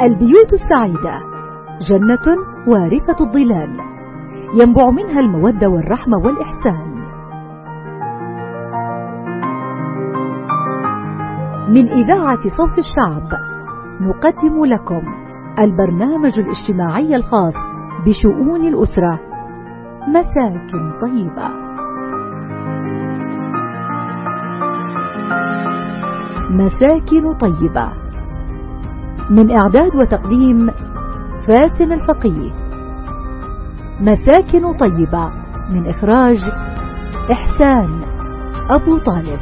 البيوت السعيدة جنة وارفة الظلال ينبع منها المودة والرحمة والإحسان. من إذاعة صوت الشعب نقدم لكم البرنامج الاجتماعي الخاص بشؤون الأسرة، مساكن طيبة. مساكن طيبة من إعداد وتقديم فاتن الفقيه. مساكن طيبة من إخراج إحسان أبو طالب.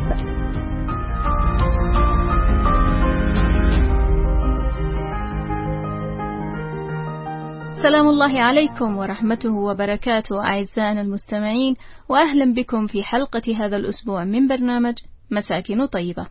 سلام الله عليكم ورحمته وبركاته أعزائنا المستمعين، وأهلا بكم في حلقة هذا الأسبوع من برنامج مساكن طيبة.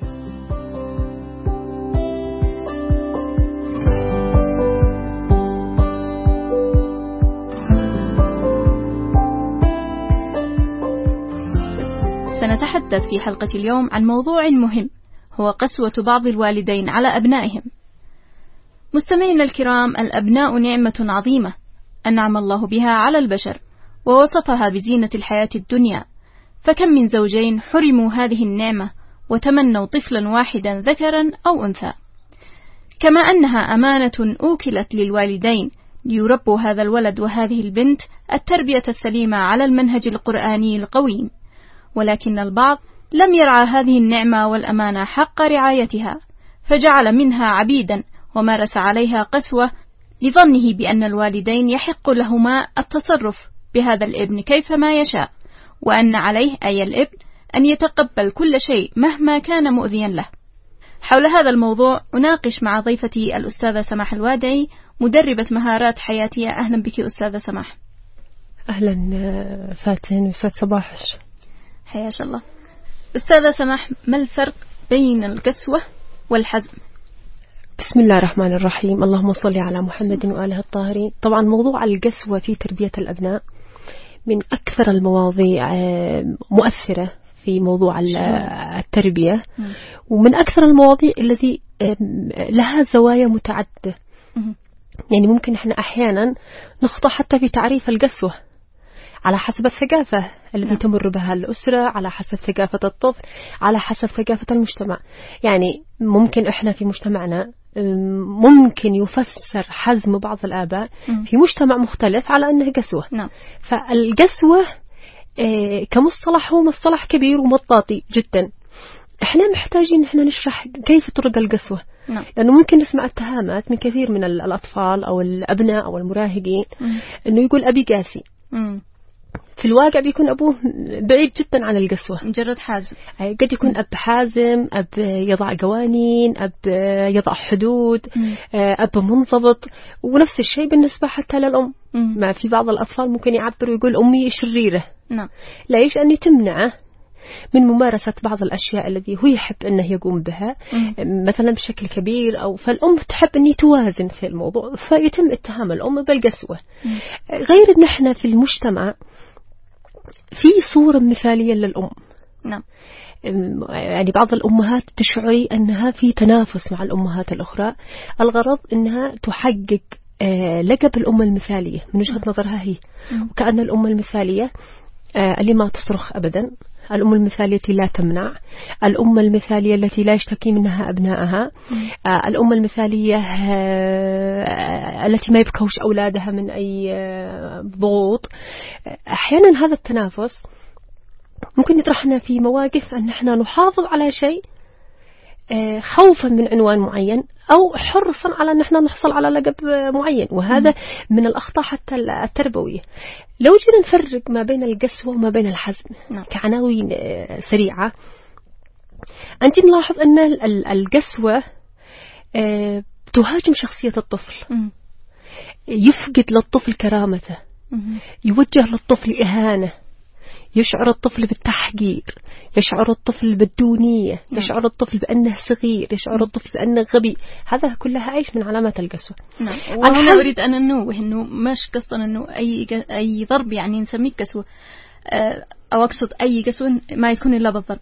سنتحدث في حلقة اليوم عن موضوع مهم، هو قسوة بعض الوالدين على أبنائهم. مستمعينا الكرام، الأبناء نعمة عظيمة أنعم الله بها على البشر، ووصفها بزينة الحياة الدنيا، فكم من زوجين حرموا هذه النعمة وتمنوا طفلا واحدا ذكرا أو أنثى. كما أنها أمانة أوكلت للوالدين ليربوا هذا الولد وهذه البنت التربية السليمة على المنهج القرآني القويم، ولكن البعض لم يرعى هذه النعمة والأمانة حق رعايتها، فجعل منها عبيدا ومارس عليها قسوة لظنه بأن الوالدين يحق لهما التصرف بهذا الابن كيفما يشاء، وأن عليه أي الابن أن يتقبل كل شيء مهما كان مؤذيا له. حول هذا الموضوع أناقش مع ضيفتي الأستاذة سماح الوادعي، مدربة مهارات حياتية. أهلا بك أستاذة سماح. أهلا فاتن، أستاذ صباح. حياك الله. أستاذة سماح، ما الفرق بين القسوة والحزم؟ بسم الله الرحمن الرحيم، اللهم صل على محمد وآله الطاهرين. طبعا موضوع القسوة في تربية الأبناء من أكثر المواضيع مؤثرة في موضوع التربية، ومن أكثر المواضيع التي لها زوايا متعددة. يعني ممكن احنا أحيانا نخطأ حتى في تعريف القسوة على حسب الثقافة التي تمر بها الأسرة، على حسب ثقافة الطفل، على حسب ثقافة المجتمع. يعني ممكن إحنا في مجتمعنا ممكن يفسر حزم بعض الآباء في مجتمع مختلف على أنه قسوة. فالقسوة كمصطلح هو مصطلح كبير ومطاطي جدا. إحنا محتاجين إحنا نشرح كيف ترد القسوة، لأنه ممكن نسمع اتهامات من كثير من الأطفال أو الأبناء أو المراهقين إنه يقول أبي قاسي. في الواقع بيكون أبوه بعيد جدا عن القسوة، مجرد حازم. قد يكون أب حازم، أب يضع قوانين، أب يضع حدود، أب منضبط. ونفس الشيء بالنسبة حتى للأم. ما في بعض الأطفال ممكن يعبر ويقول أمي شريرة. ليش؟ أني تمنعه من ممارسة بعض الأشياء التي هو يحب أنه يقوم بها مثلا بشكل كبير، أو فالأم تحب أن توازن في الموضوع، فيتم اتهام الأم بالقسوة. غير أن احنا في المجتمع في صورة مثالية للأم. يعني بعض الأمهات تشعري أنها في تنافس مع الأمهات الأخرى، الغرض أنها تحقق لقب الأم المثالية من وجهة نظرها هي، وكأن الأم المثالية اللي ما تصرخ أبدا، الأم المثالية التي لا تمنع، الأم المثالية التي لا يشتكي منها أبنائها، الأم المثالية التي ما يبكوش أولادها من أي ضغوط. أحيانا هذا التنافس ممكن يطرحنا في مواقف أن احنا نحافظ على شيء خوفا من عنوان معين، أو حرصا على أن احنا نحصل على لقب معين، وهذا من الأخطاء حتى التربوية. لو جينا نفرق ما بين القسوة وما بين الحزم كعناوين سريعة، أنت نلاحظ أن القسوة تهاجم شخصية الطفل، يفقد للطفل كرامته، يوجه للطفل إهانة، يشعر الطفل بالتحقير، يشعر الطفل بالدونية، يشعر الطفل بأنه صغير، يشعر الطفل بأنه غبي. هذا كلها عيش من علامات القسوة. وأنا أريد أن أنوه إنه مش قصدنا إنه أي ضرب يعني نسميه قسوة، أو أقصد أي قسوة ما يكون إلا بالضرب.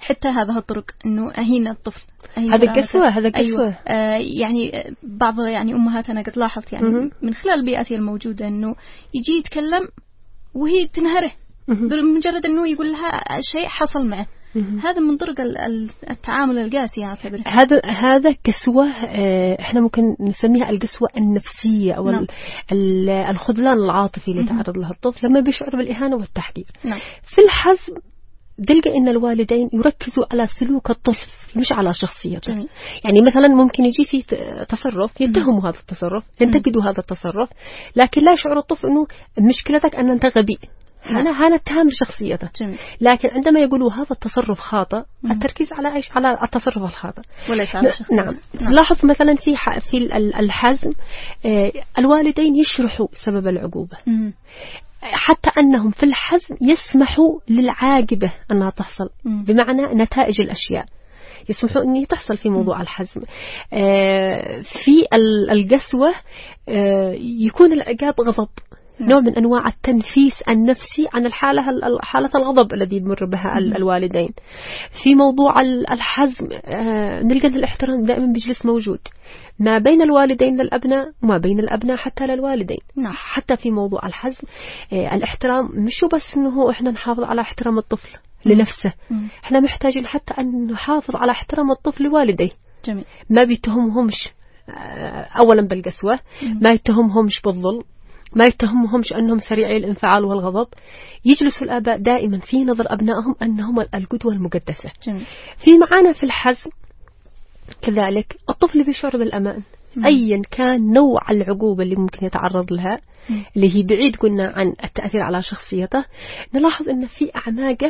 حتى هذه الطرق إنه أهين الطفل، هذا قسوة. أيوة. يعني بعض يعني أمهات أنا قد لاحظت يعني من خلال بيئتي الموجودة إنه يجي يتكلم وهي تنهره بمجرد إنه يقول لها شيء حصل معه. هذا من طرق التعامل القاسي أعتبره. هذا قسوة، احنا ممكن نسميها القسوة النفسية أو نعم. الخذلان العاطفي اللي تعرض له الطفل لما بيشعر بالإهانة والتحقير. نعم. في الحزم تلقى إن الوالدين يركزوا على سلوك الطفل مش على شخصيته. يعني مثلا ممكن يجي في تصرف يتهموا هذا التصرف، ينتقدوا هذا التصرف، لكن لا يشعر الطفل إنه مشكلتك أن أنت غبي. أنا اتهم بشخصيته. لكن عندما يقولوا هذا التصرف خاطئ، التركيز على إيش؟ على التصرف الخاطئ وليس على شخصيته. نعم. لاحظ مثلا في الحزم الوالدين يشرحوا سبب العقوبة، حتى أنهم في الحزم يسمحوا للعاقبة أنها تحصل، بمعنى نتائج الأشياء يسمحوا أن تحصل في موضوع الحزم. في القسوة يكون العقاب غضب، نوع من أنواع التنفيس النفسي عن حالة الغضب الذي يمر بها الوالدين. في موضوع الحزم نلقى أن الاحترام دائما بيجلس موجود ما بين الوالدين للأبناء وما بين الأبناء حتى للوالدين. حتى في موضوع الحزم الاحترام مش بس أنه إحنا نحافظ على احترام الطفل لنفسه، إحنا محتاجين حتى أن نحافظ على احترام الطفل لوالديه. جميل. ما بيتهمهمش أولا بالقسوة، ما يتهمهمش بالظلم، ما يتهمهمش أنهم سريعي الانفعال والغضب. يجلسوا الآباء دائما في نظر أبنائهم أنهم القدوة المقدسة. جميل. في معانا في الحزم كذلك الطفل بيشعر بالأمان أيا كان نوع العقوبة اللي ممكن يتعرض لها، اللي هي بعيد قلنا عن التأثير على شخصيته. نلاحظ أن في أعماقه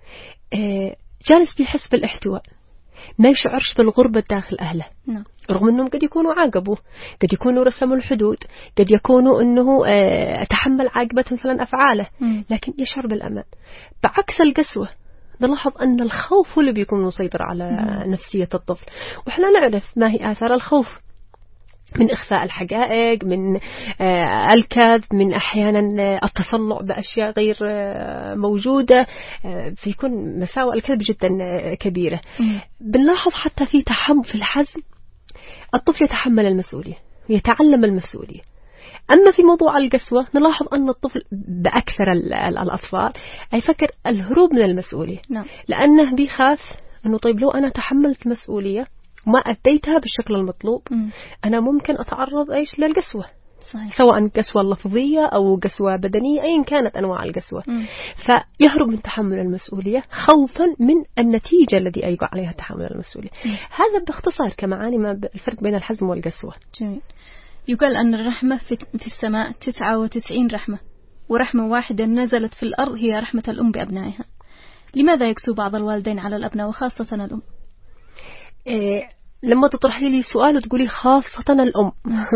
جالس بيحس بالاحتواء، ما يشعرش بالغربة داخل أهله. رغم أنهم قد يكونوا عاقبوا، قد يكونوا رسموا الحدود، قد يكونوا أنه تحمل عاقبة مثلا أفعاله، لكن يشعر بالأمان. بعكس القسوة نلاحظ أن الخوف هو اللي بيكون مسيطر على نفسية الطفل. وإحنا نعرف ما هي آثار الخوف من إخفاء الحقائق، من الكذب، من أحيانا التصنع بأشياء غير موجودة، فيكون مساوئ الكذب جدا كبيرة. بنلاحظ حتى في الحزم الطفل يتحمل المسؤولية ويتعلم المسؤولية. أما في موضوع القسوة نلاحظ أن الطفل بأكثر الأطفال يفكر الهروب من المسؤولية. لأنه بيخاف أنه طيب لو أنا تحملت مسؤولية ما أديتها بالشكل المطلوب أنا ممكن أتعرض للقسوة. صحيح. سواء قسوة لفظية أو قسوة بدنية، أي كانت أنواع القسوة. فيهرب من تحمل المسؤولية خوفا من النتيجة الذي يقع عليها تحمل المسؤولية. هذا باختصار كمعاني ما الفرق بين الحزم والقسوة. جميل. يقال أن الرحمة في السماء 99 رحمة، ورحمة واحدة نزلت في الأرض هي رحمة الأم بأبنائها. لماذا يكسو بعض الوالدين على الأبناء وخاصة الأم؟ لما تطرحي لي سؤال وتقولي خاصة الأم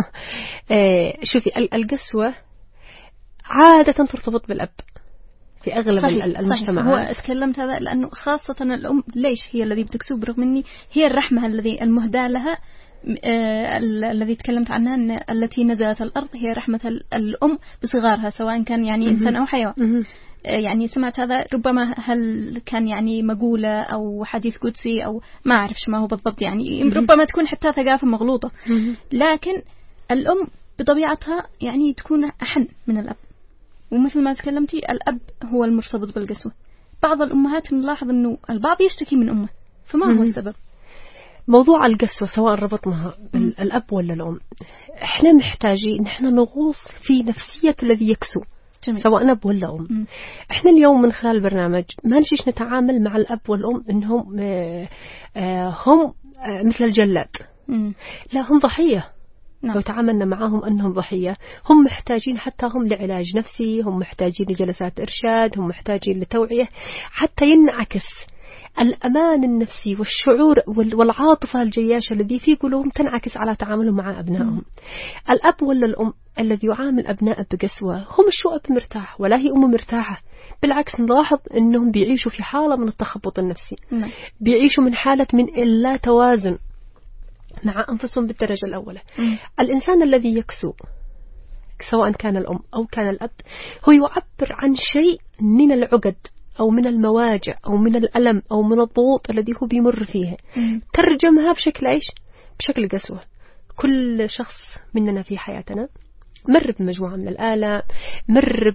شوفي القسوة عادة ترتبط بالأب في أغلب المجتمعات. هو تكلمت هذا لأنه خاصة الأم ليش هي الذي بتكسو، برغم أني هي الرحمة الذي المهدى لها الذي تكلمت عنها أن التي نزلت الأرض هي رحمة الأم بصغارها سواء كان يعني إنسان أو حيوان. يعني سمعت هذا، ربما هل كان يعني مقولة أو حديث قدسي أو ما أعرفش ما هو بالضبط، يعني ربما تكون حتى ثقافة مغلوطة. لكن الأم بطبيعتها يعني تكون أحن من الأب، ومثل ما تكلمتي الأب هو المرتبط بالقسوة. بعض الأمهات نلاحظ أنه البعض يشتكي من أمه، فما هو السبب؟ موضوع القسوة سواء ربطناها الأب ولا الأم، إحنا محتاجين نحن نغوص في نفسية الذي يكسو. جميل. سواء أب ولا أم. إحنا اليوم من خلال البرنامج ما نجيش نتعامل مع الأب والأم إنهم هم مثل الجلاد. لا، هم ضحية. لو تعاملنا معهم أنهم ضحية، هم محتاجين حتى هم لعلاج نفسي، هم محتاجين لجلسات إرشاد، هم محتاجين لتوعية حتى ينعكس الأمان النفسي والشعور والعاطفة الجياشة الذي في قلوبهم تنعكس على تعاملهم مع أبنائهم. الأب ولا الأم الذي يعامل أبناء بقسوة هم شو أب مرتاح ولا هي أم مرتاحة، بالعكس نلاحظ أنهم بيعيشوا في حالة من التخبط النفسي. بيعيشوا من حالة من اللا توازن مع أنفسهم بالدرجة الأولى. الإنسان الذي يكسو سواء كان الأم أو كان الأب هو يعبر عن شيء من العقد أو من المواجع أو من الألم أو من الضغوط الذي هو بيمر فيها ترجمها بشكل إيش؟ بشكل قسوة. كل شخص مننا في حياتنا مر بمجموعة من الآلام، مر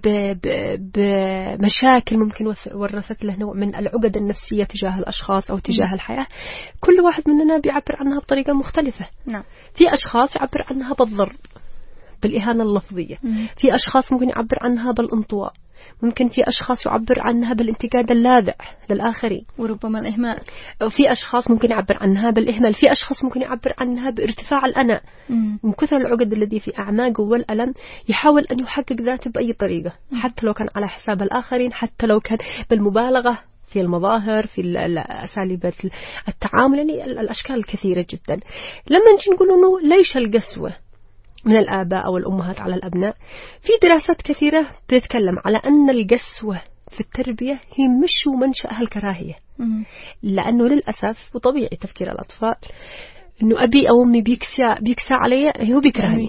بمشاكل ممكن ورثت له نوع من العقد النفسية تجاه الأشخاص أو تجاه الحياة. كل واحد مننا بيعبر عنها بطريقة مختلفة. في أشخاص يعبر عنها بالضرب، بالإهانة اللفظية. في أشخاص ممكن يعبر عنها بالانطواء، ممكن في أشخاص يعبر عنها بالانتقاد اللاذع للآخرين، وربما الإهمال. وفي أشخاص ممكن يعبر عنها بالإهمال. في أشخاص ممكن يعبر عنها بارتفاع الأنا من كثر العقد الذي في أعماقه والألم، يحاول أن يحقق ذاته بأي طريقة، حتى لو كان على حساب الآخرين، حتى لو كان بالمبالغة في المظاهر، في أساليب التعامل، يعني الأشكال الكثيرة جدا. لما نجي نقول إنه ليش القسوة من الآباء أو الأمهات على الأبناء، في دراسات كثيرة بتتكلم على أن القسوة في التربية هي مش ومنشأها الكراهية. لأنه للأسف وطبيعي تفكير الأطفال إنه أبي أو أمي بيكسى علي، هو بيكرهني.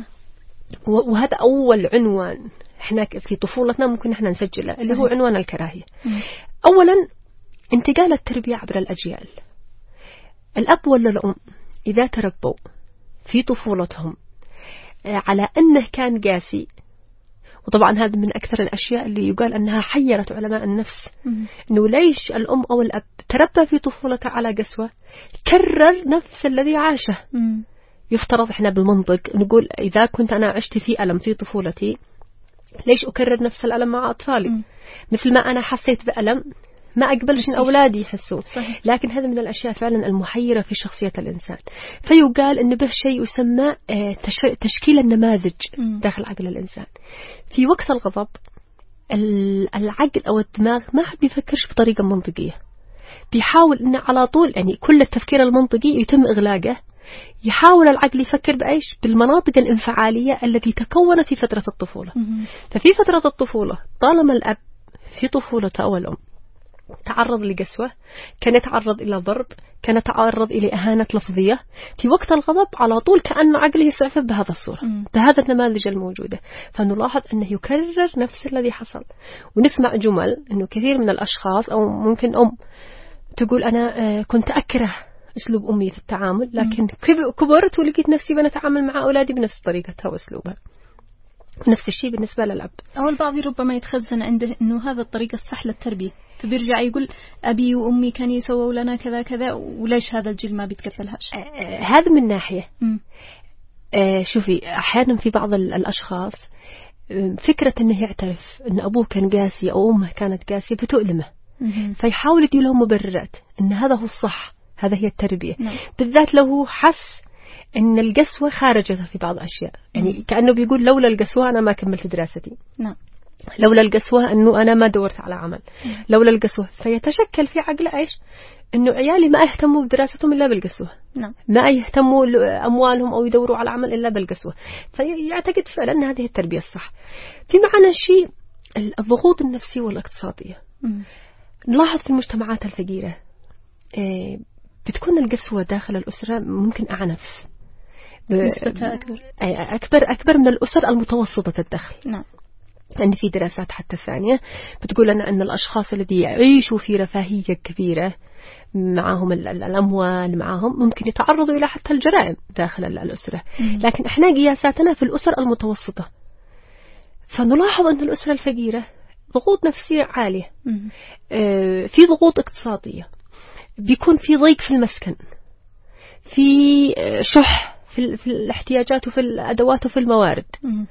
وهذا أول عنوان إحنا في طفولتنا ممكن إحنا نسجله، اللي هو عنوان الكراهية. أولا انتقال التربية عبر الأجيال. الأب ولا الأم إذا تربوا في طفولتهم على أنه كان قاسي، وطبعا هذا من أكثر الأشياء اللي يقال أنها حيرت علماء النفس، أنه ليش الأم أو الأب تربى في طفولته على قسوة كرر نفس الذي عاشه. يفترض إحنا بالمنطق نقول إذا كنت أنا عشت في ألم في طفولتي، ليش أكرر نفس الألم مع أطفالي؟ مثل ما أنا حسيت بألم ما أقبلش إن أولادي يحسوا. لكن هذا من الأشياء فعلا المحيرة في شخصية الإنسان. فيقال أن به شيء يسمى تشكيل النماذج داخل عقل الإنسان. في وقت الغضب العقل أو الدماغ ما بيفكرش بطريقة منطقية، بيحاول أنه على طول، يعني كل التفكير المنطقي يتم إغلاقه. يحاول العقل يفكر بأيش؟ بالمناطق الانفعالية التي تكونت في فترة الطفولة. ففي فترة الطفولة طالما الأب في طفولته أو الأم تعرض لقسوة، كان يتعرض إلى ضرب، كان يتعرض إلى إهانة لفظية، في وقت الغضب على طول كأن عقله يستعفف بهذا الصورة، بهذا النماذج الموجودة. فنلاحظ أنه يكرر نفس الذي حصل. ونسمع جمل أنه كثير من الأشخاص أو ممكن أم تقول أنا كنت أكره أسلوب أمي في التعامل، لكن كبرت ولقيت نفسي بنتعامل مع أولادي بنفس طريقتها وأسلوبها. نفس الشيء بالنسبة للأب. أو البعض ربما يتخزن عنده أنه هذا الطريقة الصح للتربية، فبيرجع يقول أبي وأمي كانوا يسووا لنا كذا كذا، وليش هذا الجيل ما بيتكفلهاش. هذا من ناحية. شوفي أحيانا في بعض الأشخاص فكرة أنه يعترف أن أبوه كان قاسي أو أمه كانت قاسية بتؤلمه، فيحاول يدي لهم مبررات أن هذا هو الصح، هذا هي التربية. بالذات لو حس أن القسوة خارجته في بعض الأشياء، يعني كأنه بيقول لولا القسوة أنا ما كملت دراستي، لولا القسوة أنه أنا ما دورت على عمل، لولا القسوة. فيتشكل في عقله إيش؟ أنه عيالي ما يهتموا بدراستهم إلا بالقسوة، ما يهتموا أموالهم أو يدوروا على عمل إلا بالقسوة. فيعتقد فعلا أن هذه التربية الصح. في معنى شيء الضغوط النفسية والاقتصادية. نلاحظ في المجتمعات الفقيرة بتكون القسوة داخل الأسرة ممكن أعنف، نسبتها أكبر من الأسر المتوسطة الدخل. أن في دراسات حتى ثانية بتقول لنا أن الأشخاص الذي يعيشوا في رفاهية كبيرة، معهم الأموال، معهم ممكن يتعرضوا إلى حتى الجرائم داخل الأسرة. لكن إحنا قياساتنا في الأسر المتوسطة، فنلاحظ أن الأسرة الفقيرة ضغوط نفسية عالية، في ضغوط اقتصادية، بيكون في ضيق في المسكن، في شح في الاحتياجات وفي الأدوات وفي الموارد.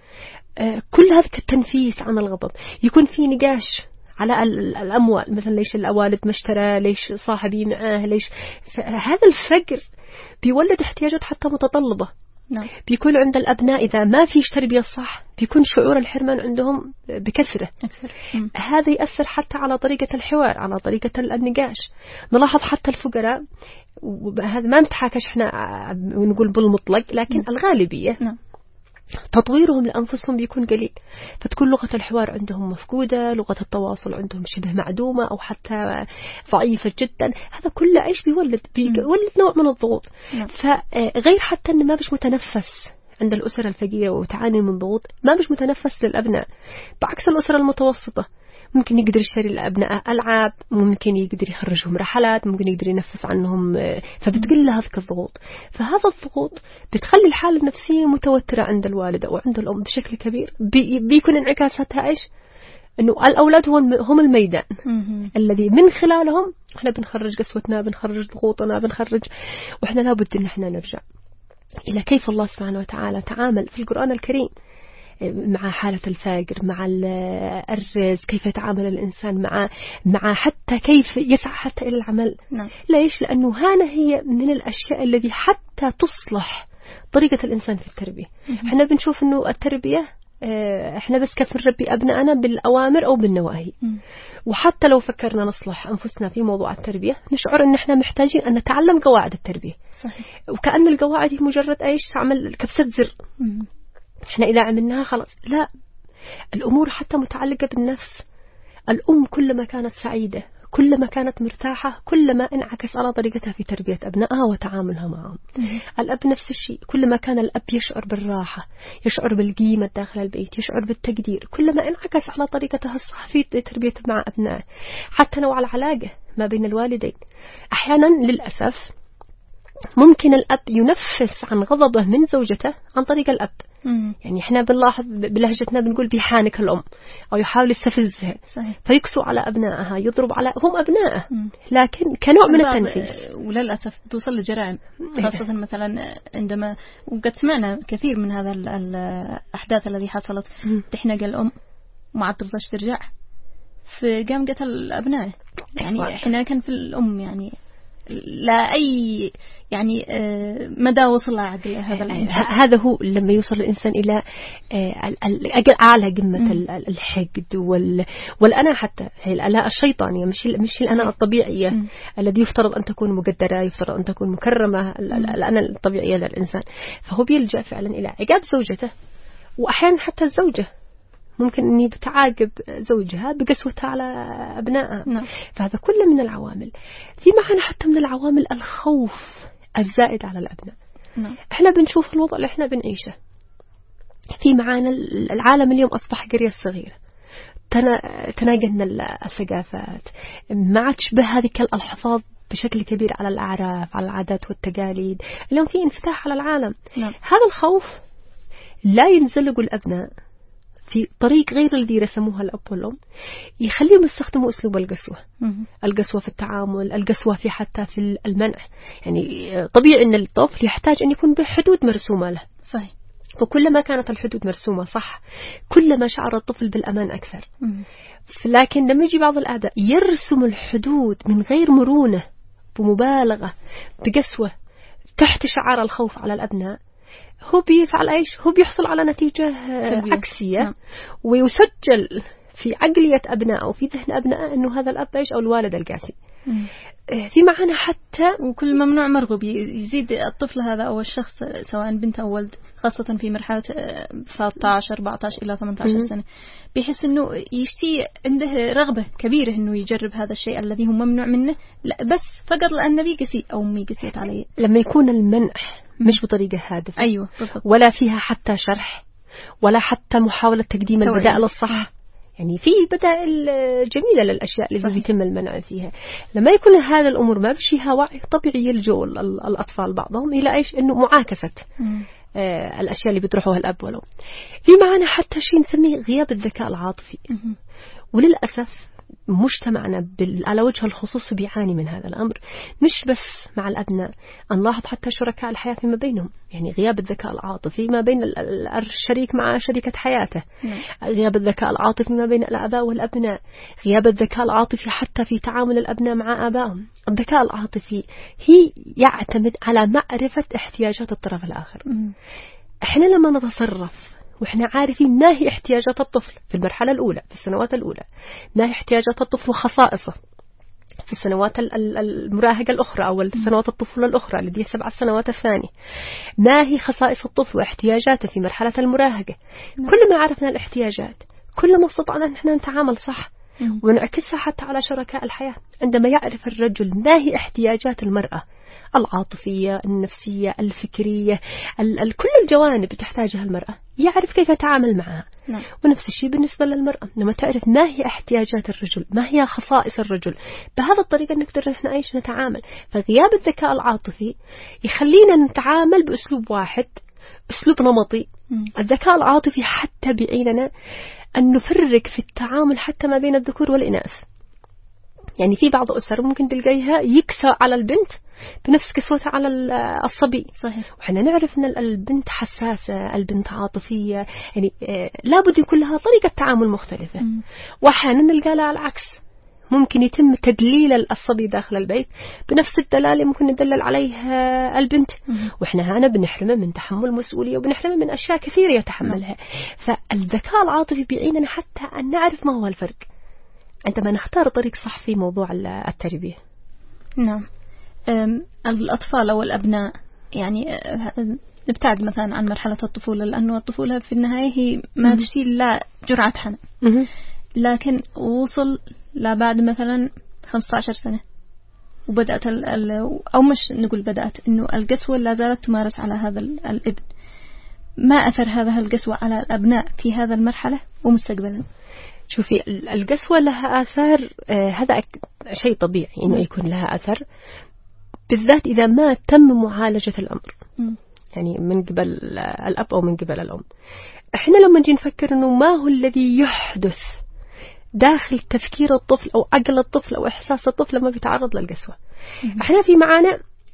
كل هذا كالتنفيس عن الغضب. يكون في نقاش على الأموال، مثلا ليش الوالد ما اشترى، ليش صاحبي معاه، ليش. هذا الفقر بيولد احتياجات حتى متطلبة. بيكون عند الأبناء إذا ما فيش تربية صح بيكون شعور الحرمان عندهم بكثرة. هذا يأثر حتى على طريقة الحوار، على طريقة النقاش. نلاحظ حتى الفقراء، هذا ما نتحاكش احنا ونقول بالمطلق، لكن الغالبية تطويرهم لأنفسهم بيكون قليل، فتكون لغة الحوار عندهم مفقودة، لغة التواصل عندهم شبه معدومة أو حتى ضعيفة جدا. هذا كله إيش بيولد نوع من الضغوط. فغير حتى أنه ما بيش متنفس عند الأسر الفقيرة وتعاني من ضغوط، ما بيش متنفس للأبناء، بعكس الأسرة المتوسطة ممكن يقدر يشتري الأبناء ألعاب، ممكن يقدر يخرجهم رحلات، ممكن يقدر ينفس عنهم، فبتقل هذه الضغوط. فهذا الضغوط بتخلي الحالة النفسية متوترة عند الوالدة وعند الأم بشكل كبير. بيكون انعكاساتها إيش؟ إنه الأولاد هم الميدان الذي من خلالهم إحنا بنخرج قسوتنا، بنخرج ضغوطنا، وإحنا لابد إن إحنا نرجع إلى كيف الله سبحانه وتعالى تعامل في القرآن الكريم مع حالة الفقر، مع الرزق، كيف يتعامل الإنسان مع حتى كيف يسعى حتى إلى العمل. ليش؟ لأنه هي من الأشياء التي حتى تصلح طريقة الإنسان في التربية. إحنا بنشوف إنه التربية إحنا بس كيف نربي أبنائنا بالأوامر أو بالنواهي، وحتى لو فكرنا نصلح أنفسنا في موضوع التربية نشعر إن إحنا محتاجين أن نتعلم قواعد التربية. صحيح. وكأن القواعد هي مجرد إيش؟ عمل كبسة زر. إحنا إذا عملناها خلاص. لا، الأمور حتى متعلقة بالنفس. الأم كلما كانت سعيدة، كلما كانت مرتاحة، كلما انعكس على طريقتها في تربية أبنائها وتعاملها معهم. الأب نفس الشيء، كلما كان الأب يشعر بالراحة، يشعر بالقيمة داخل البيت، يشعر بالتقدير، كلما انعكس على طريقتها الصح في تربيته مع أبنائه. حتى نوع العلاقة ما بين الوالدين، أحيانا للأسف ممكن الأب ينفس عن غضبه من زوجته عن طريق الأب. يعني إحنا بنلاحظ بلهجتنا بنقول بيحانك الأم، أو يحاول يستفزها. صحيح. فيكسو على أبنائها، يضرب على هم أبنائه، لكن كنوع من التنفيذ. وللأسف توصل لجرائم، خاصة مثلا عندما وقد سمعنا كثير من هذا الأحداث التي حصلت، تحنق الأم وما ترضاش ترجع، فقام قتل أبنائه. يعني إحنا كان في الأم يعني لا أي يعني مدى وصل عقل هذا الإنسان. هذا هو لما يوصل الإنسان إلى أعلى قمة الحقد والأنا، حتى هي الأنا الشيطانية، مش الأنا الطبيعية الذي يفترض أن تكون مقدرة، يفترض أن تكون مكرمة، الأنا الطبيعية للإنسان. فهو بيلجأ فعلا إلى عقاب زوجته، وأحيانا حتى الزوجة ممكن أني بتعاقب زوجها بقسوتها على أبنائها. فهذا كله من العوامل. في معنا حتى من العوامل الخوف الزائد على الأبناء. إحنا بنشوف الوضع اللي إحنا بنعيشه. في معنا العالم اليوم أصبح قرية صغيرة، تناقلنا الثقافات، ما عادش به هذه الحفاظ بشكل كبير على الأعراف، على العادات والتقاليد. اليوم في انفتاح على العالم. هذا الخوف لا ينزلق الأبناء في طريق غير الذي رسموها الأب والأم، يخليهم يستخدموا أسلوب القسوة. القسوة في التعامل، القسوة في حتى في المنع. يعني طبيعي أن الطفل يحتاج أن يكون بحدود مرسومة له. صحيح. وكلما كانت الحدود مرسومة صح، كلما شعر الطفل بالأمان أكثر. لكن لما يجي بعض الآباء يرسم الحدود من غير مرونة، بمبالغة، بقسوة، تحت شعار الخوف على الأبناء، هو بيفعل إيش؟ هو بيحصل على نتيجة عكسية. ويسجل في عقلية أبنائه وفي ذهن أبنائه أنه هذا الأب إيش؟ أو الوالد القاسي. في معنا حتى وكل ممنوع مرغوب، يزيد الطفل هذا أو الشخص سواء بنت أو ولد، خاصة في مرحلة 13 14 إلى 18 سنة، بيحس أنه يشتي، عنده رغبة كبيرة أنه يجرب هذا الشيء الذي هو ممنوع منه، لا بس فقط لأن أبي قسي أو أمي قسيت عليه. لما يكون المنع مش بطريقة هادفة، أيوة بالضبط، ولا فيها حتى شرح، ولا حتى محاولة تقديم البدائل الصح. يعني في بدائل جميلة للأشياء اللي بيتم المنع فيها. لما يكون هذا الأمور ما بشيها وعي، طبيعي يلجؤ الأطفال بعضهم إلى إيش؟ إنه معاكسة الأشياء اللي بيطرحوها الأب والأم. في معنا حتى شيء نسميه غياب الذكاء العاطفي. وللأسف مجتمعنا على وجه الخصوص بيعاني من هذا الأمر، مش بس مع الأبناء، نلاحظ حتى شركاء الحياة فيما بينهم. يعني غياب الذكاء العاطفي ما بين الشريك مع شريكة حياته، غياب الذكاء العاطفي ما بين الآباء والأبناء، غياب الذكاء العاطفي حتى في تعامل الأبناء مع آبائهم. الذكاء العاطفي هي يعتمد على معرفة احتياجات الطرف الآخر. احنا لما نتصرف وإحنا عارفين ما هي احتياجات الطفل في المرحلة الأولى، في السنوات الأولى، ما هي احتياجات الطفل وخصائصه في السنوات المراهقة الأخرى أو السنوات الطفولة الأخرى التي هي 7 سنوات الثانية، ما هي خصائص الطفل واحتياجاته في مرحلة المراهقة. كل ما عرفنا الاحتياجات كل ما استطعنا أن احنا نتعامل صح ونعكسها حتى على شركاء الحياة. عندما يعرف الرجل ما هي احتياجات المرأة العاطفية، النفسية، الفكرية، كل الجوانب تحتاجها المرأة، يعرف كيف يتعامل معها. نعم. ونفس الشيء بالنسبة للمرأة، لما تعرف ما هي احتياجات الرجل، ما هي خصائص الرجل، بهذا الطريقة نقدر نحن أيش نتعامل. فغياب الذكاء العاطفي يخلينا نتعامل بأسلوب واحد، أسلوب نمطي. الذكاء العاطفي حتى بيعيننا أن نفرق في التعامل حتى ما بين الذكور والإناث. يعني في بعض الأسر ممكن تلقيها يكسى على البنت بنفس كسوتها على الصبي. صحيح. وحنا نعرف أن البنت حساسة، البنت عاطفية، يعني لابد يكون لها طريقة تعامل مختلفة. وأحيانا نلقى لها العكس، ممكن يتم تدليل الصبي داخل البيت بنفس الدلالة ممكن ندلل عليها البنت. وإحنا هنا بنحرمه من تحمل مسؤولية، وبنحرمه من أشياء كثيرة يتحملها. فالذكاء العاطفي بيعيننا حتى أن نعرف ما هو الفرق عندما نختار طريق صح في موضوع التربية. نعم. الأطفال أو الأبناء يعني نبتعد مثلا عن مرحلة الطفولة، لأنه الطفولة في النهاية هي ما تشيل لا جرعة حنان، لكن وصل لبعد مثلا 15 سنة وبدأت أو مش نقول بدأت، إنه القسوة لا زالت تمارس على هذا الابن. ما أثر هذا القسوة على الأبناء في هذا المرحلة ومستقبلا؟ شوفي، القسوة لها آثار، هذا شيء طبيعي إنه يكون لها أثر، بالذات إذا ما تم معالجة الأمر. يعني من قبل الأب أو من قبل الأم. إحنا لما نجي نفكر إنه ما هو الذي يحدث داخل تفكير الطفل أو عقل الطفل أو إحساس الطفل لما بيتعرض للقسوة، إحنا في معانا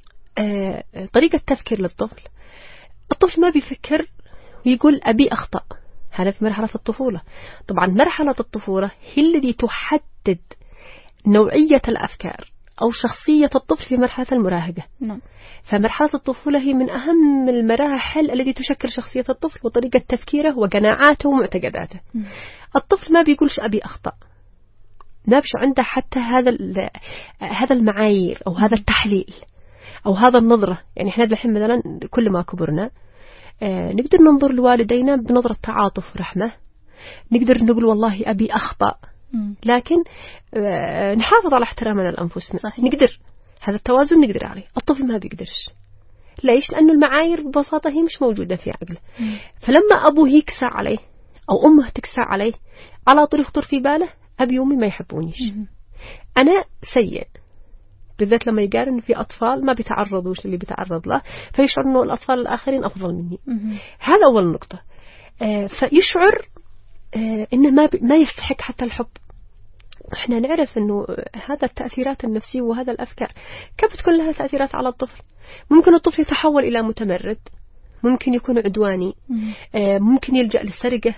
طريقة تفكير للطفل. الطفل ما بيفكر ويقول أبي أخطأ، هذا في مرحلة الطفولة. طبعا مرحلة الطفولة هي التي تحدد نوعية الأفكار أو شخصية الطفل في مرحلة المراهقة. نعم. فمرحلة الطفولة هي من أهم المراحل التي تشكل شخصية الطفل وطريقة تفكيره وقناعاته ومعتقداته. الطفل ما بيقولش أبي أخطأ، ما بش عنده حتى هذا المعايير أو هذا التحليل أو هذا النظرة. يعني إحنا الحين مثلا كل ما كبرنا نقدر ننظر لوالدينا بنظرة تعاطف ورحمة، نقدر نقول والله أبي أخطأ، لكن نحافظ على احترامنا لأنفسنا. صحيح. نقدر هذا التوازن نقدر عليه. الطفل ما بيقدرش. ليش؟ لأنه المعايير ببساطة هي مش موجودة في عقله. فلما أبوه يكسى عليه أو أمه تكسى عليه، على طول يخطر في باله أبي وأمي ما يحبونيش، أنا سيء. بالذات لما يقارن في أطفال ما بيتعرضوش اللي بيتعرض له، فيشعر أنه الأطفال الآخرين أفضل مني. هذا أول نقطة. فيشعر إنه ما يستحق حتى الحب. إحنا نعرف إنه هذا التأثيرات النفسية وهذا الأفكار كيف تكون لها تأثيرات على الطفل. ممكن الطفل يتحول إلى متمرد، ممكن يكون عدواني، ممكن يلجأ للسرقة،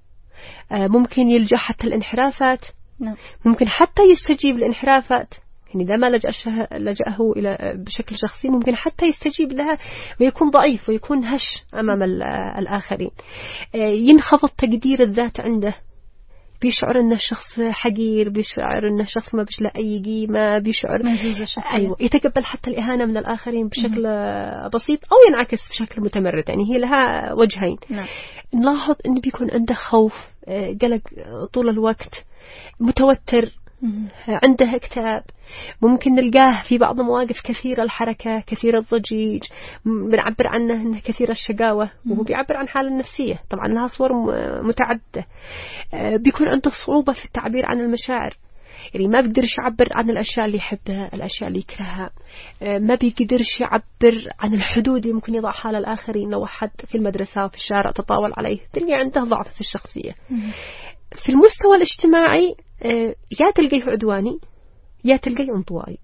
ممكن يلجأ حتى الانحرافات، ممكن حتى يستجيب لانحرافات. يعني إذا ما لجأه إلى بشكل شخصي ممكن حتى يستجيب لها ويكون ضعيف ويكون هش أمام الآخرين. ينخفض تقدير الذات عنده، بيشعر أن الشخص حقير، بيشعر أن الشخص ما بيش له أي قيمة، بيشعر أيوة يتقبل حتى الإهانة من الآخرين بشكل بسيط أو ينعكس بشكل متمرد. يعني هي لها وجهين. نلاحظ أنه بيكون عنده خوف، قلق طول الوقت، متوتر، عنده اكتئاب. ممكن نلقاه في بعض المواقف كثير الحركة، كثير الضجيج، بنعبر عنه أنه كثير الشقاوة، وهو بيعبر عن حالة النفسية. طبعا لها صور متعددة. بيكون عنده صعوبة في التعبير عن المشاعر، يعني ما بيقدرش يعبر عن الأشياء اللي يحبها، الأشياء اللي يكرهها. ما بيقدرش يعبر عن الحدود اللي ممكن يضعها للآخرين. لو حد في المدرسة وفي الشارع تطاول عليه تلقي عنده ضعف في الشخصية. في المستوى الاجتماعي يا تلقيه عدواني يا تلقيه انطوائي.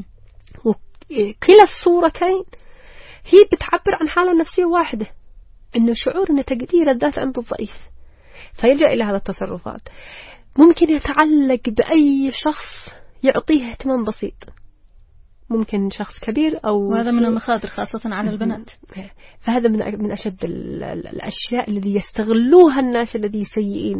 وكلا الصورتين هي بتعبر عن حالة نفسية واحدة، إنه شعور إن تقدير الذات عنده ضعيف، فيلجأ إلى هذا التصرفات. ممكن يتعلق بأي شخص يعطيه اهتمام بسيط، ممكن شخص كبير أو، وهذا من المخاطر خاصة على البنات. فهذا من أشد الأشياء الذي يستغلوها الناس الذي سيئين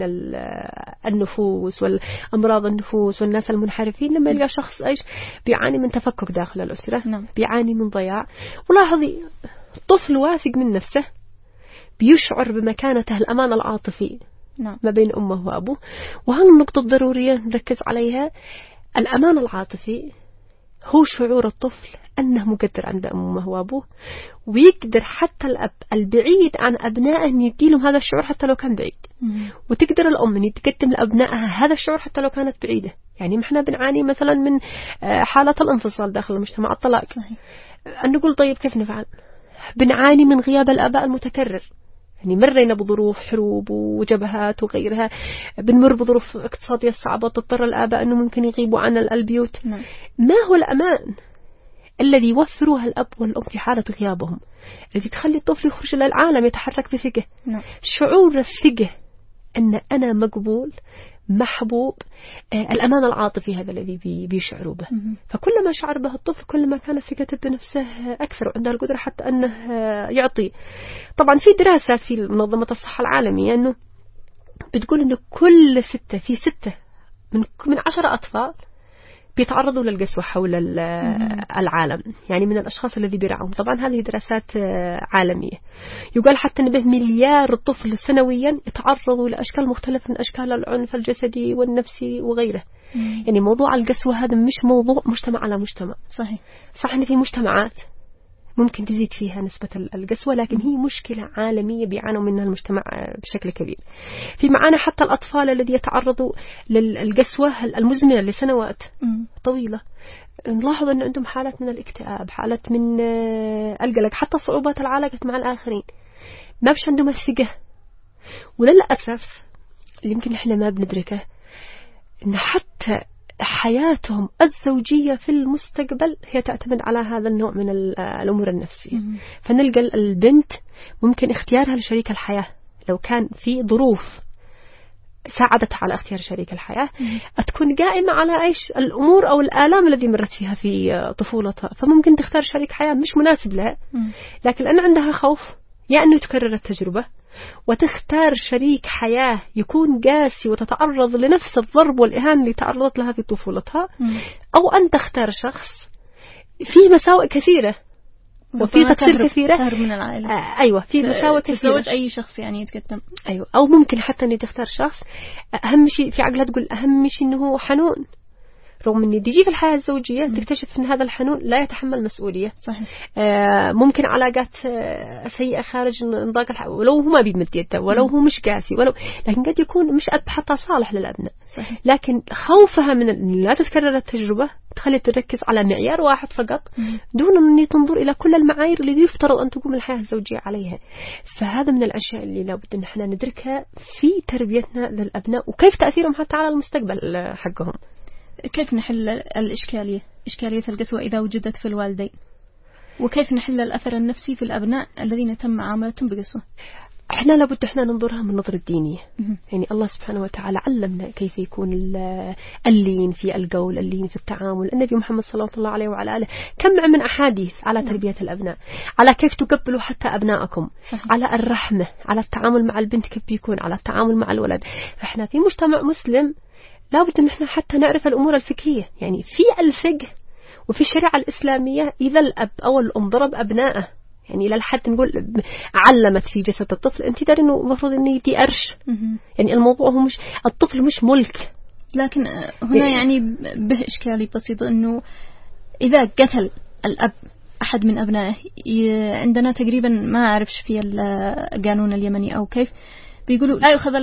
النفوس والأمراض النفوس والناس المنحرفين. لما يلقى شخص إيش بيعاني من تفكك داخل الأسرة، بيعاني من ضياع. ولاحظي الطفل واثق من نفسه، بيشعر بمكانته الأمان العاطفي ما بين أمه وأبوه. وهذه النقطة الضرورية نركز عليها. الأمان العاطفي هو شعور الطفل أنه مقدر عند أمه وأبوه، ويقدر حتى الأب البعيد عن أبنائه أن يديلهم هذا الشعور حتى لو كان بعيد، وتقدر الأم أن تقدم لأبنائها هذا الشعور حتى لو كانت بعيدة. يعني إحنا بنعاني مثلا من حالة الانفصال داخل المجتمع، الطلاق، أن نقول طيب كيف نفعل؟ بنعاني من غياب الآباء المتكرر، يعني مرينا بظروف حروب وجبهات وغيرها، بنمر بظروف اقتصادية صعبة تضطر الآباء أنه ممكن يغيبوا عن البيوت. ما هو الأمان الذي يوفره الأب والأم في حالة غيابهم، الذي تخلي الطفل يخرج إلى العالم يتحرك بثقة؟ شعور الثقة أن أنا مقبول محبوب، الأمان العاطفي هذا الذي بيشعروا به. فكلما شعر به الطفل كلما كانت ثقته بنفسه أكثر، وعنده القدرة حتى أنه يعطي. طبعا في دراسات في منظمة الصحة العالمية أنه بتقول أنه كل 6 من 10 أطفال بيتعرضوا للقسوة حول العالم، يعني من الأشخاص الذي بيرعون. طبعا هذه دراسات عالمية. يقال حتى أن به مليار طفل سنويا يتعرضوا لأشكال مختلفة من أشكال العنف الجسدي والنفسي وغيره. يعني موضوع القسوة هذا مش موضوع مجتمع على مجتمع. صح أن في مجتمعات ممكن تزيد فيها نسبة القسوة، لكن هي مشكلة عالمية بيعانوا منها المجتمع بشكل كبير. في معانا حتى الأطفال الذي يتعرضوا للقسوة المزمنة لسنوات طويلة، نلاحظ أن عندهم حالات من الاكتئاب، حالات من القلق، حتى صعوبات العلاقة مع الآخرين، ما بش عندهم الثقة. وللأسف اللي يمكن إحنا ما بندركه إن حتى حياتهم الزوجية في المستقبل هي تعتمد على هذا النوع من الأمور النفسية. فنلقى البنت ممكن اختيارها لشريك الحياة لو كان في ظروف ساعدتها على اختيار شريك الحياة تكون قائمة على ايش الأمور أو الآلام الذي مرت فيها في طفولتها، فممكن تختار شريك حياة مش مناسب لها، لكن لأن عندها خوف يا أنه تكرر التجربة وتختار شريك حياة يكون قاسي وتتعرض لنفس الضرب والإهانة اللي تعرضت لها في طفولتها، أو أن تختار شخص فيه مساوئ كثيرة وفي تقصير كثيرة من العائلة. أيوة، في مساوئ كثيرة. تتزوج أي شخص يعني يتقدم. أيوة، أو ممكن حتى أن تختار شخص أهم شيء في عقلها تقول أهم شيء أنه هو حنون، رغم أن تجي في الحياة الزوجية تكتشف أن هذا الحنون لا يتحمل مسؤولية. صحيح. ممكن علاقات سيئة خارج نطاق ولو هو ما بيمد يده، ولو هو مش قاسي، لكن قد يكون مش أب حتى صالح للأبناء. صحيح. لكن خوفها من أن لا تتكرر التجربة تخلي تركز على معيار واحد فقط دون أن تنظر إلى كل المعايير اللي يفترض أن تقوم الحياة الزوجية عليها. فهذا من الأشياء اللي لابد أن احنا ندركها في تربيتنا للأبناء، وكيف تأثيرهم حتى على المستقبل حقهم. كيف نحل إشكالية القسوة إذا وجدت في الوالدين؟ وكيف نحل الأثر النفسي في الأبناء الذين تم معاملتهم بقسوة؟ احنا لابد احنا ننظرها من نظرة دينية. يعني الله سبحانه وتعالى علمنا كيف يكون اللين في القول، اللين في التعامل. النبي محمد صلى الله عليه وعلى آله كم من أحاديث على تربية الأبناء، على كيف تقبلوا حتى أبنائكم. صحيح. على الرحمة، على التعامل مع البنت كيف بيكون، على التعامل مع الولد. فاحنا في مجتمع مسلم لابد أن احنا حتى نعرف الأمور الفقهية. يعني في الفقه وفي الشريعة الإسلامية إذا الأب أو الأم ضرب أبنائه، يعني إلى الحد نقول علمت في جسد الطفل، أنت داري إنه المفروض إنه يدي قرش. يعني الموضوع هو مش الطفل مش ملك. لكن هنا يعني به إشكالي بسيط، إنه إذا قتل الأب أحد من أبنائه، عندنا تقريبا ما أعرفش في القانون اليمني أو كيف بيقولوا لا يأخذ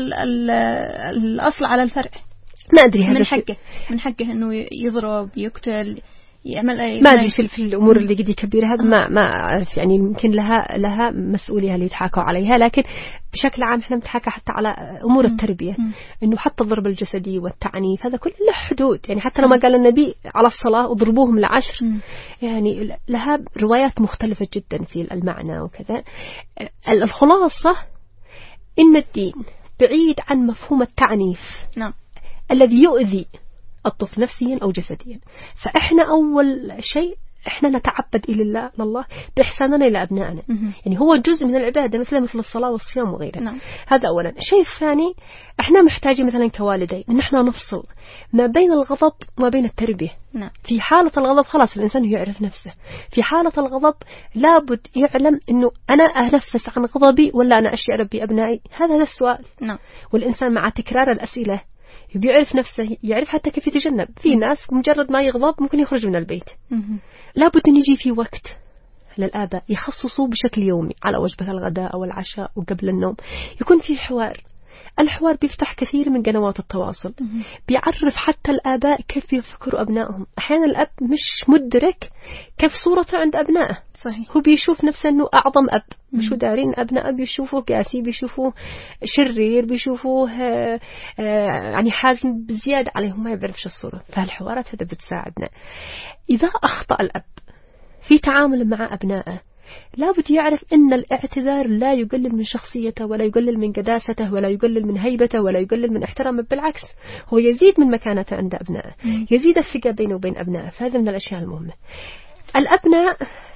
الأصل على الفرع. ما أدري هذا من حقه إنه يضرب يقتل يعمل أي ما أدري في الأمور اللي قد يكبر هذا ما أعرف. يعني يمكن لها مسؤولية اللي يتحاكوا عليها، لكن بشكل عام إحنا نتحاكى حتى على أمور التربية، إنه حتى الضرب الجسدي والتعنيف هذا كله له حدود. يعني حتى لما قال النبي على الصلاة وضربوهم ل10، يعني لها روايات مختلفة جدا في المعنى وكذا. الخلاصة إن الدين بعيد عن مفهوم التعنيف. نعم. الذي يؤذي الطفل نفسيا أو جسديا. فإحنا أول شيء إحنا نتعبد إلى الله بإحساننا إلى أبنائنا. يعني هو جزء من العبادة مثل الصلاة والصيام وغيرها. نعم. هذا أولا. الشيء الثاني إحنا محتاجين مثلا كوالدين إن إحنا نفصل ما بين الغضب وما بين التربية. نعم. في حالة الغضب خلاص الإنسان يعرف نفسه. في حالة الغضب لابد يعلم إنه أنا أنفس عن غضبي ولا أنا أشعر بأبنائي. هذا السؤال. نعم. والإنسان مع تكرار الأسئلة بيعرف نفسه، يعرف حتى كيف يتجنب. في ناس مجرد ما يغضب ممكن يخرج من البيت. لابد أن يجي في وقت للآباء يخصصوه بشكل يومي على وجبة الغداء أو العشاء وقبل النوم، يكون في حوار. الحوار بيفتح كثير من قنوات التواصل، بيعرف حتى الآباء كيف يفكروا أبنائهم. أحيانا الأب مش مدرك كيف صورته عند أبنائه. صحيح. هو بيشوف نفسه أنه أعظم أب، مش دارين أبنائه بيشوفوه قاسي، بيشوفوه شرير، بيشوفوه يعني حازم بزيادة عليهم، ما يعرفش الصورة. فالحوارات هذا بتساعدنا. إذا أخطأ الأب في تعامل مع أبنائه لابد يعرف أن الاعتذار لا يقلل من شخصيته ولا يقلل من قداسته ولا يقلل من هيبته ولا يقلل من احترامه، بالعكس هو يزيد من مكانته عند أبنائه، يزيد الثقة بينه وبين أبنائه. فهذا من الأشياء المهمة. الأبناء،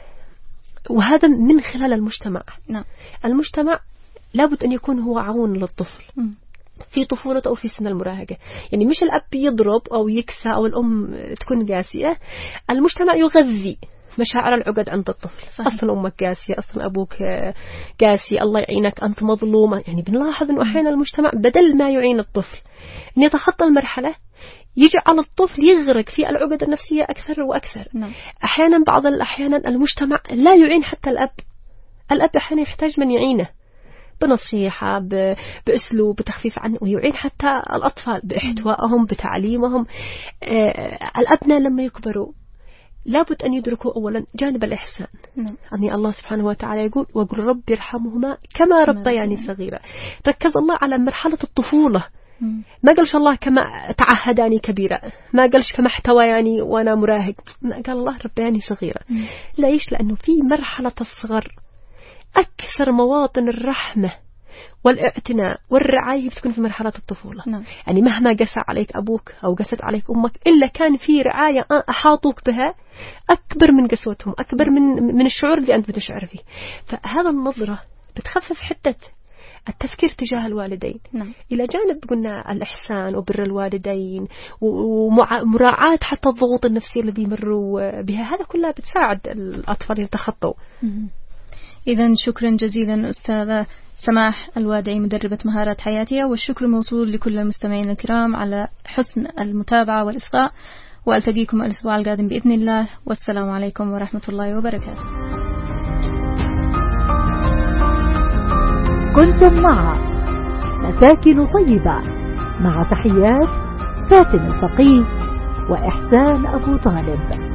وهذا من خلال المجتمع. المجتمع لابد أن يكون هو عون للطفل في طفولته أو في سن المراهقة. يعني مش الأب يضرب أو يكسى أو الأم تكون قاسية. المجتمع يغذي مشاعر العقد عند الطفل. صحيح. أصلا أمك قاسية، أصلا أبوك قاسي، الله يعينك، أنت مظلومة. يعني بنلاحظ أنه أحيانا المجتمع بدل ما يعين الطفل أن يتخطى المرحلة يجعل الطفل يغرق في العقد النفسية أكثر وأكثر. أحيانا بعض الأحيان المجتمع لا يعين حتى الأب. الأب أحيانا يحتاج من يعينه بنصيحة، بأسلوب، بتخفيف عنه، ويعين حتى الأطفال باحتوائهم، بتعليمهم. الأبناء لما يكبروا لابد أن يدركوا أولا جانب الإحسان. يعني الله سبحانه وتعالى يقول وقل رب يرحمهما كما ربياني صغيرة. ركز الله على مرحلة الطفولة، ما قالش الله كما تعهداني كبيرة، ما قالش كما احتوياني وأنا مراهق، ما قال الله ربياني صغيرة. ليش؟ لأنه في مرحلة الصغر أكثر مواطن الرحمة والاعتناء والرعاية بتكون في مرحلة الطفولة. يعني مهما قسى عليك أبوك أو قست عليك أمك، إلا كان في رعاية أحاطوك بها أكبر من قسوتهم، أكبر من الشعور اللي أنت بتشعر فيه. فهذا النظرة بتخفف حدة التفكير تجاه الوالدين. إلى جانب قلنا الإحسان وبر الوالدين ومراعاة حتى الضغوط النفسية التي يمروا بها، هذا كلها بتساعد الأطفال يتخطوا. إذن شكرا جزيلا أستاذة سماح الوادعي، مدربة مهارات حياتية، والشكر موصول لكل المستمعين الكرام على حسن المتابعة والإصغاء، وألتقيكم الأسبوع القادم بإذن الله، والسلام عليكم ورحمة الله وبركاته. كنتم مع مساكن طيبة، مع تحيات فاتن الفقيه وإحسان أبو طالب.